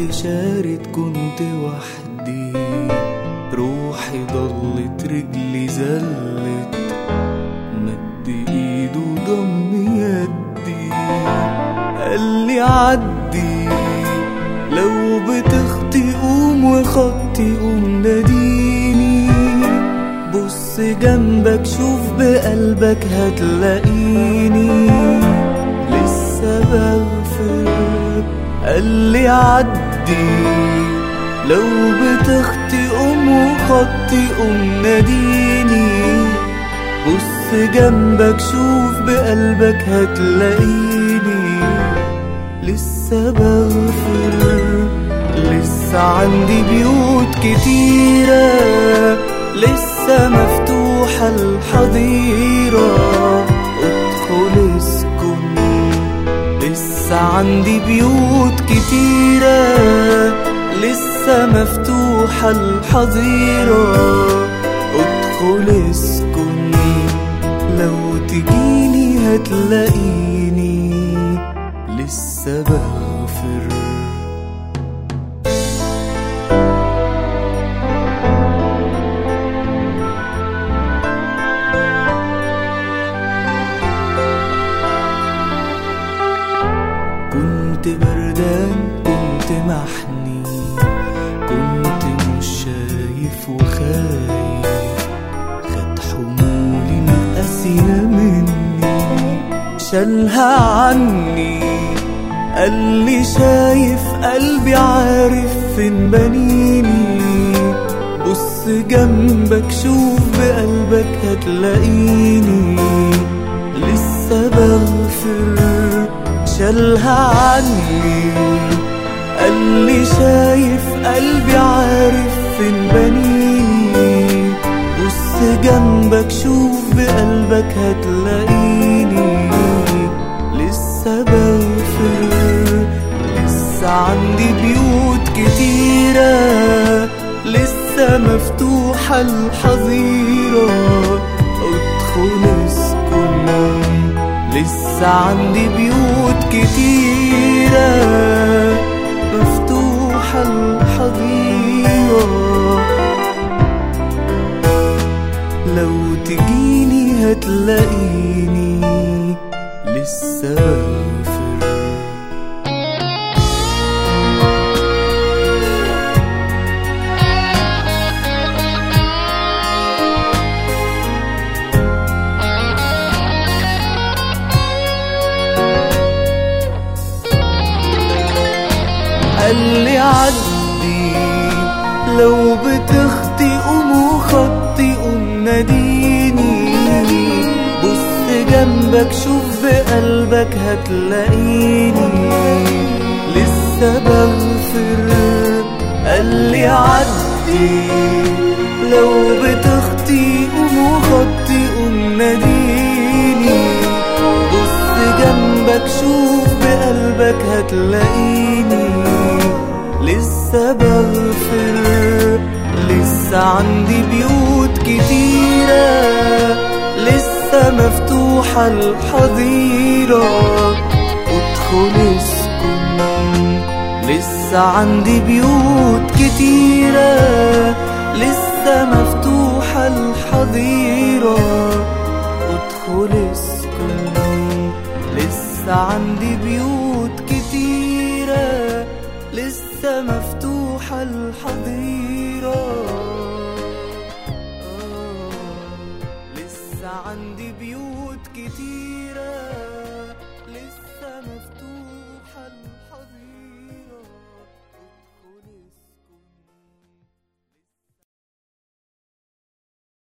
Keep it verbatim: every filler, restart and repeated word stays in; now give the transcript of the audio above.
اللي شارد كنت وحدي، روحي ضلت رجلي زلت، مد ايده ضم يدي قالي عدي، لو بتخطي قوم وخطي قوم ناديني، بص جنبك شوف بقلبك هتلاقيني لسه بغفر. قالي عدي، لو بتخطي قوم وخطي قوم ناديني، بص جنبك شوف بقلبك هتلاقيني لسه بغفر. لسه عندي بيوت كتيرة لسه مفتوحة الحظيرة، ادخل اسكن. لسه عندي بيوت كتيرة لسه مفتوحة الحظيرة، ادخل اسكن. لو تجيني هتلاقيني لسه بغفر. كنت بردان كنت محني، كنت مش شايف وخايف، خد حمولي مقاسية مني شالها عني، قالي شايف قلبي عارف فين بنيني، بص جنبك شوف بقلبك هتلاقيني لسه بغفر. شالها عني قالي شايف قلبي عارف فين بنيني، بص جنبك شوف بقلبك هتلاقيني لسه بغفر. لسه عندي بيوت كتيرة لسه مفتوحة الحظيرة، ادخل اسكن. لسه عندي بيوت كتيرة مفتوحة الحظيرة، لو تجيني هتلاقيني لسه بغفر. قالي عدي، لو بتخطي قوم وخطي قوم ناديني، بص جنبك شوف بقلبك هتلاقيني لسه بغفر. قالي عدي، لو بتخطي قوم وخطي قوم ناديني، بص جنبك شوف بقلبك هتلاقيني لسه بغفر. لسه عندي بيوت كتيرة لسه مفتوحة الحظيرة، ادخل اسكن. لسه عندي بيوت كتيرة لسه مفتوحة الحظيرة، ادخل اسكن. لسه عندي بيوت كتيرة لسه مفتوحة الحظيرة، لسه عندي بيوت كتيرة.